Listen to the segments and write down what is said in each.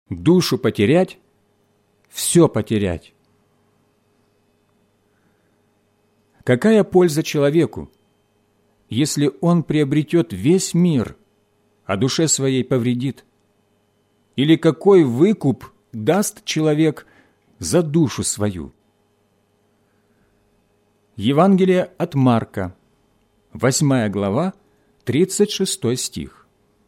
душу потерять, все потерять. Какая польза человеку, если он приобретет весь мир, а душе своей повредит? Или какой выкуп даст человек за душу свою? Евангелие от Марка, 8 глава, 36 стих.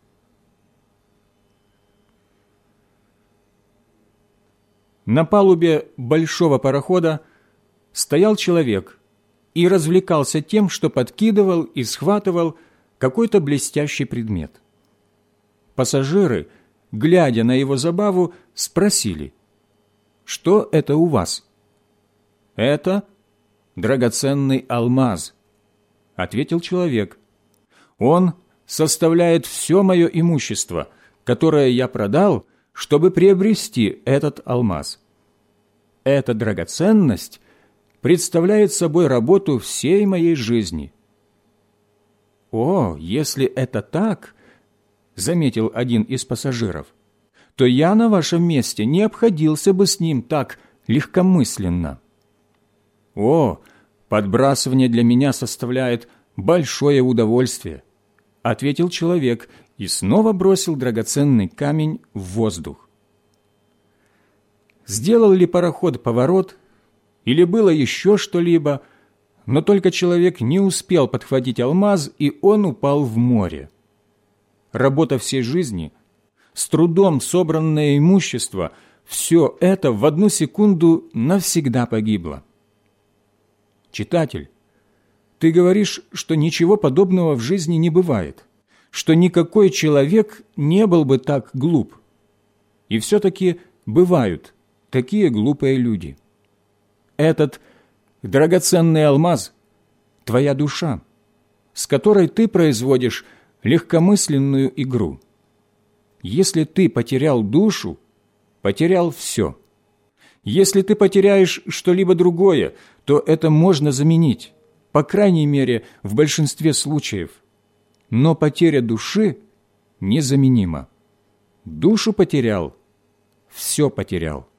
На палубе большого парохода стоял человек и развлекался тем, что подкидывал и схватывал какой-то блестящий предмет. Пассажиры, глядя на его забаву, спросили: «Что это у вас?» «Это драгоценный алмаз», — ответил человек. «Он составляет все мое имущество, которое я продал, чтобы приобрести этот алмаз. Эта драгоценность представляет собой работу всей моей жизни». «О, если это так, — заметил один из пассажиров, — то я на вашем месте не обходился бы с ним так легкомысленно». «О, подбрасывание для меня составляет большое удовольствие», — ответил человек и снова бросил драгоценный камень в воздух. Сделал ли пароход поворот, или было еще что-либо, но только человек не успел подхватить алмаз, и он упал в море. Работа всей жизни, с трудом собранное имущество, все это в одну секунду навсегда погибло. Читатель, ты говоришь, что ничего подобного в жизни не бывает, что никакой человек не был бы так глуп. И все-таки бывают такие глупые люди. Этот драгоценный алмаз – твоя душа, с которой ты производишь легкомысленную игру. Если ты потерял душу, потерял все. Если ты потеряешь что-либо другое, то это можно заменить, по крайней мере, в большинстве случаев. Но потеря души незаменима. Душу потерял, все потерял.